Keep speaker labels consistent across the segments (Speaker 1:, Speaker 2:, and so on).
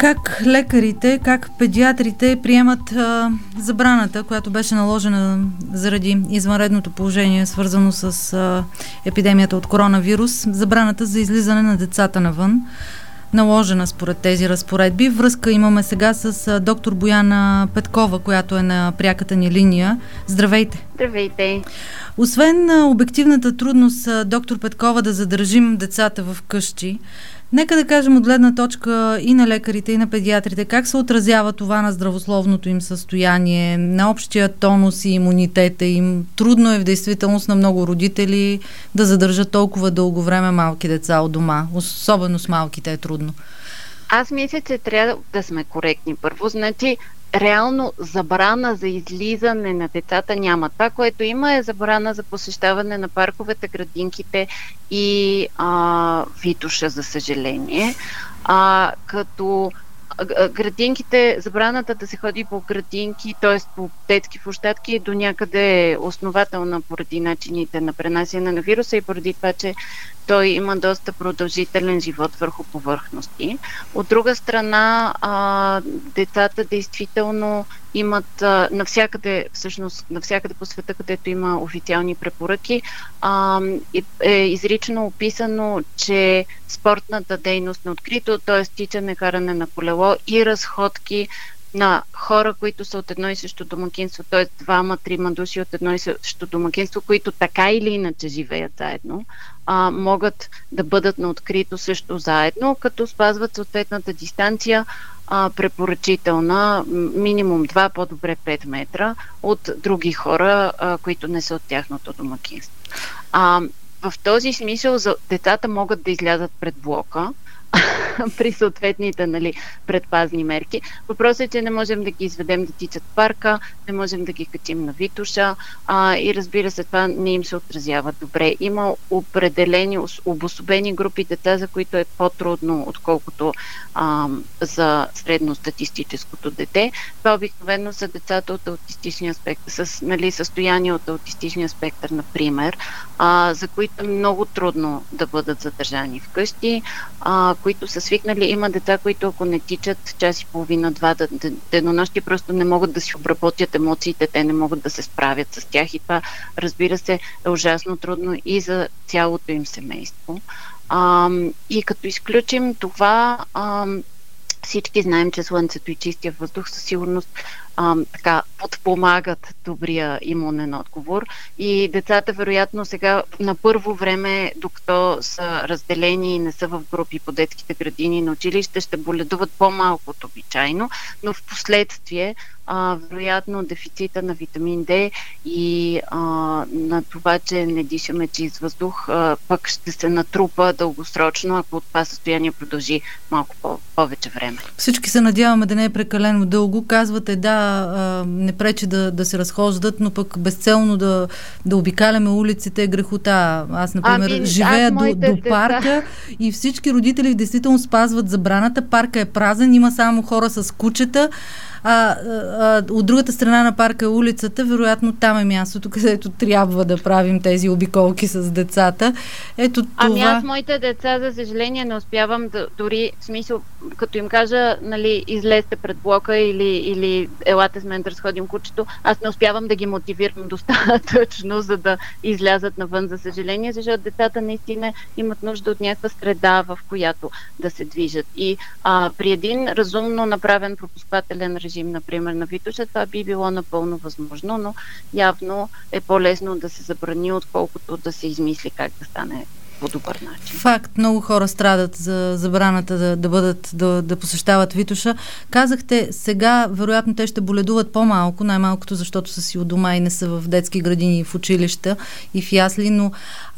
Speaker 1: Как лекарите, как педиатрите приемат забраната, която беше наложена заради извънредното положение, свързано с епидемията от коронавирус, забраната за излизане на децата навън, наложена според тези разпоредби. Връзка имаме сега с доктор Бояна Петкова, която е на пряката ни линия. Здравейте!
Speaker 2: Здравейте!
Speaker 1: Освен обективната трудност, доктор Петкова, да задържим децата в къщи, нека да кажем от гледна точка и на лекарите, и на педиатрите, как се отразява това на здравословното им състояние, на общия тонус и имунитета им. Трудно е в действителност на много родители да задържат толкова дълго време малки деца от дома. Особено с малките е трудно.
Speaker 2: Аз мисля, че трябва да сме коректни. Първо, значи, реално забрана за излизане на децата няма. Това, което има, е забрана за посещаване на парковете, градинките и Витоша, за съжаление. Като градинките, забраната да се ходи по градинки, т.е. по детски площадки, до някъде е основателна поради начините на пренасяне на вируса и поради това, че той има доста продължителен живот върху повърхности. От друга страна, децата действително имат навсякъде по света, където има официални препоръки, е изрично описано, че спортната дейност на открито, т.е. тичане, каране на колело и разходки на хора, които са от едно и също домакинство, т.е. 2-3 души от едно и също домакинство, които така или иначе живеят заедно, могат да бъдат на открито също заедно, като спазват съответната дистанция, препоръчителна, минимум 2, по-добре 5 метра от други хора, които не са от тяхното домакинство. В този смисъл децата могат да излязат пред блока при съответните предпазни мерки. Въпросът е, че не можем да ги изведем да тичат в парка, не можем да ги качим на Витоша и разбира се, това не им се отразява добре. Има определени, обособени групи деца, за които е по-трудно, отколкото за средностатистическото дете. Това обикновено са децата от аутистичния спектър, с състояние от аутистичния спектър, например, за които е много трудно да бъдат задържани вкъщи, които са свикнали. Има деца, които ако не тичат час и половина, 2 денонощи, просто не могат да си обработят емоциите, те не могат да се справят с тях и това, разбира се, е ужасно трудно и за цялото им семейство. И като изключим това, всички знаем, че слънцето и чистия въздух със сигурност подпомагат добрия имунен отговор и децата вероятно сега на първо време, докато са разделени и не са в групи по детските градини на училище, ще боледуват по-малко от обичайно, но в последствие вероятно дефицита на витамин D и на това, че не дишаме чист въздух, пък ще се натрупа дългосрочно, ако това състояние продължи малко повече време.
Speaker 1: Всички се надяваме да не е прекалено дълго. Казвате, не пречи да се разхождат, но пък безцелно да обикаляме улиците е грехота. Аз, например, живея до парка и всички родители действително спазват забраната. Парка е празен, има само хора с кучета. От другата страна на парка е улицата, вероятно там е мястото, където трябва да правим тези обиколки с децата. Ето това.
Speaker 2: Аз моите деца, за съжаление, не успявам дори, в смисъл, като им кажа, излезте пред блока или елате с мен да разходим кучето, аз не успявам да ги мотивирам достатъчно, за да излязат навън, за съжаление, защото децата наистина имат нужда от някаква среда, в която да се движат. И при един разумно направен пропускателен режим, например, на Витоша, това би било напълно възможно, но явно е по-лесно да се забрани, отколкото да се измисли как да стане по добър начин.
Speaker 1: Факт, много хора страдат за забраната да посещават Витоша. Казахте, сега вероятно те ще боледуват по-малко, най-малкото защото са си у дома и не са в детски градини, в училища и в ясли, но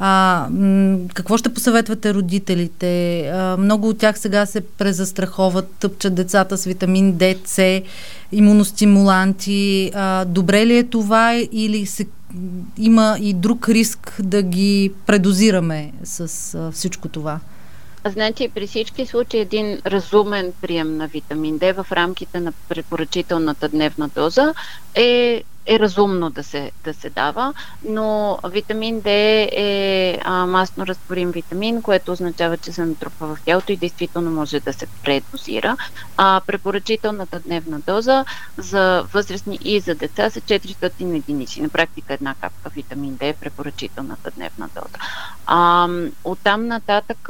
Speaker 1: какво ще посъветвате родителите? Много от тях сега се презастраховат, тъпчат децата с витамин D, C, имуностимуланти. Добре ли е това или има и друг риск да ги предозираме с всичко това?
Speaker 2: Значи при всички случаи един разумен прием на витамин D в рамките на препоръчителната дневна доза е е разумно да се дава, но витамин D е масно разтворим витамин, което означава, че се натрупва в тялото и действително може да се предозира. Препоръчителната дневна доза за възрастни и за деца са 400 единици. На практика една капка витамин D е препоръчителната дневна доза. Оттам нататък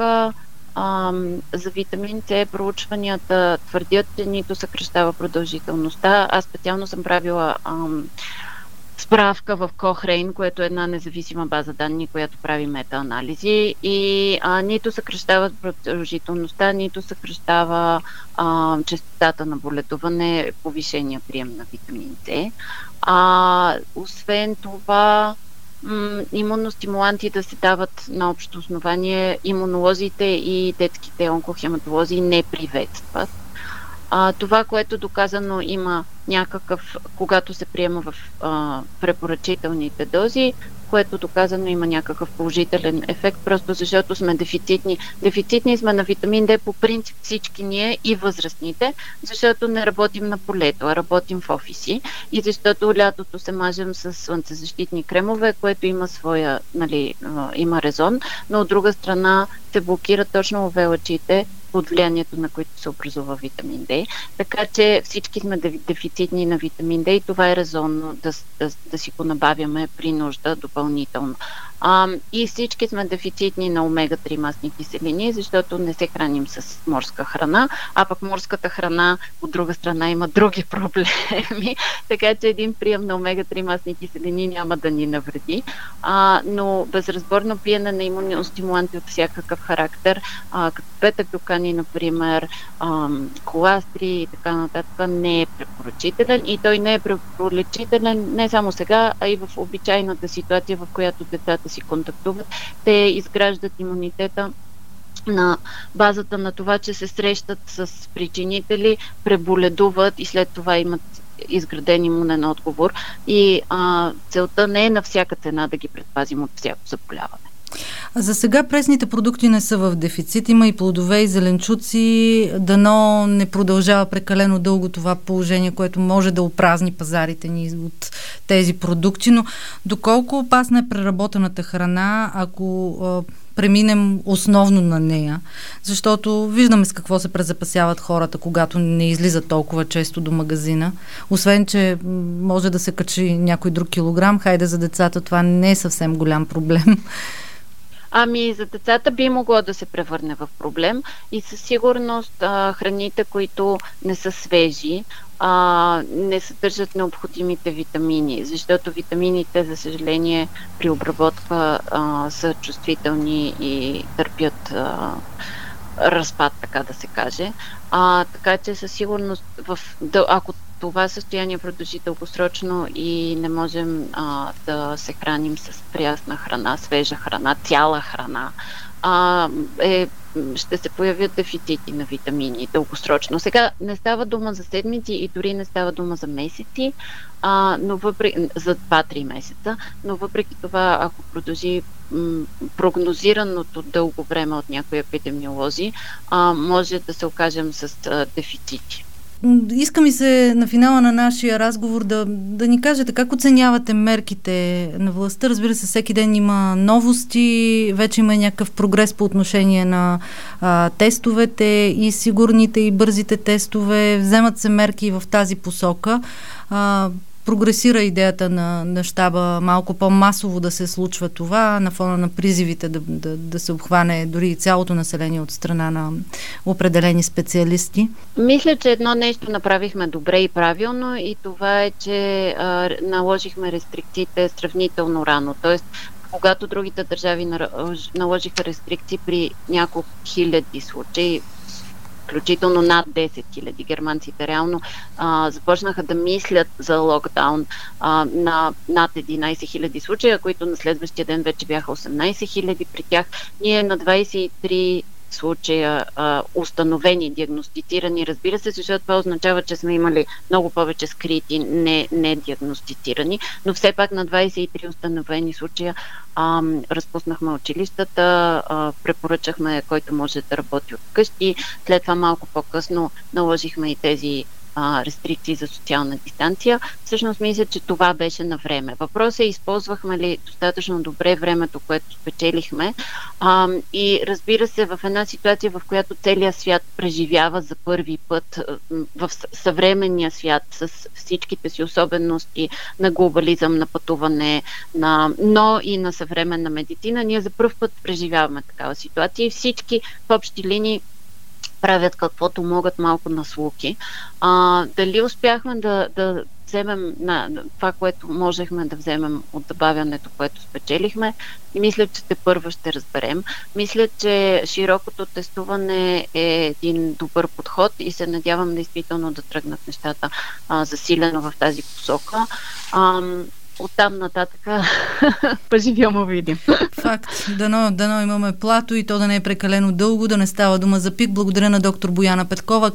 Speaker 2: за витамин С проучванията твърдят, че нито съкращава продължителността. Аз специално съм правила справка в Cochrane, което е една независима база данни, която прави метаанализи, и нито съкращава продължителността, нито съкращава честотата на боледуване, повишения прием на витамин С. Освен това, имуностимуланти да се дават на общо основание, имунолозите и детските онкохематолози не приветстват. Това, което доказано има някакъв, когато се приема в препоръчителните дози, което доказано има някакъв положителен ефект, просто защото сме дефицитни. Дефицитни сме на витамин D по принцип всички ние и възрастните, защото не работим на полето, а работим в офиси и защото лятото се мажем с слънцезащитни кремове, което има своя, има резон, но от друга страна се блокират точно UV-лъчите, под влиянието на които се образува витамин D. Така че всички сме дефицитни на витамин D и това е резонно да си го набавяме при нужда допълнително. И всички сме дефицитни на омега-3 масни киселини, защото не се храним с морска храна, а пък морската храна от друга страна има други проблеми, така че един прием на омега-3 масни киселини няма да ни навреди, но безразборно пиене на имуностимуланти от всякакъв характер, като бета-глюкани, например, коластри и така нататък, не е препоръчителен, и той не е препоръчителен не само сега, а и в обичайната ситуация, в която децата си контактуват. Те изграждат имунитета на базата на това, че се срещат с причинители, преболедуват и след това имат изграден имунен отговор. И целта не е на всяка цена да ги предпазим от всяко заболяване.
Speaker 1: За сега пресните продукти не са в дефицит. Има и плодове, и зеленчуци. Дано не продължава прекалено дълго това положение, което може да опразни пазарите ни от тези продукти. Но доколко опасна е преработената храна, ако преминем основно на нея? Защото виждаме с какво се презапасяват хората, когато не излизат толкова често до магазина. Освен, че може да се качи някой друг килограм, хайде за децата това не е съвсем голям проблем.
Speaker 2: За децата би могло да се превърне в проблем и със сигурност храните, които не са свежи, не съдържат необходимите витамини, защото витамините, за съжаление, при обработка са чувствителни и търпят разпад, така да се каже. Така че със сигурност, ако това състояние продължи дългосрочно и не можем да се храним с прясна храна, свежа храна, цяла храна, ще се появят дефицити на витамини дългосрочно. Сега не става дума за седмици и дори не става дума за месеци, за 2-3 месеца, но въпреки това, ако продължи прогнозираното дълго време от някои епидемиолози, може да се окажем с дефицити.
Speaker 1: Иска ми се на финала на нашия разговор да ни кажете как оценявате мерките на властта. Разбира се, всеки ден има новости, вече има някакъв прогрес по отношение на тестовете и сигурните и бързите тестове. Вземат се мерки в тази посока. Прогресира идеята на щаба малко по-масово да се случва това, на фона на призивите да се обхване дори и цялото население от страна на определени специалисти.
Speaker 2: Мисля, че едно нещо направихме добре и правилно, и това е, че наложихме рестрикциите сравнително рано. Тоест, когато другите държави наложиха рестрикции при няколко хиляди случаи, включително над 10 000, германците реално започнаха да мислят за локдаун на над 11 000 случая, които на следващия ден вече бяха 18 000 при тях. Ние на 23 случая установени, диагностицирани, разбира се, защото това означава, че сме имали много повече скрити, не диагностицирани, но все пак на 23 установени случая разпуснахме училищата, препоръчахме който може да работи от къщи, след това малко по-късно наложихме и тези рестрикции за социална дистанция. Всъщност мисля, че това беше на време. Въпросът е, използвахме ли достатъчно добре времето, което спечелихме. И разбира се, в една ситуация, в която целият свят преживява за първи път в съвременния свят с всичките си особености на глобализъм, на пътуване, но и на съвременна медицина, ние за първ път преживяваме такава ситуация и всички в общи линии правят каквото могат малко на слуки. Дали успяхме да вземем това, което можехме да вземем от забавянето, което спечелихме, мисля, че тепърва ще разберем. Мисля, че широкото тестуване е един добър подход и се надявам действително да тръгнат нещата засилено в тази посока. Оттам нататък поживямо видим.
Speaker 1: Факт. Дано имаме плато и то да не е прекалено дълго, да не става дума за пик. Благодаря на доктор Бояна Петкова.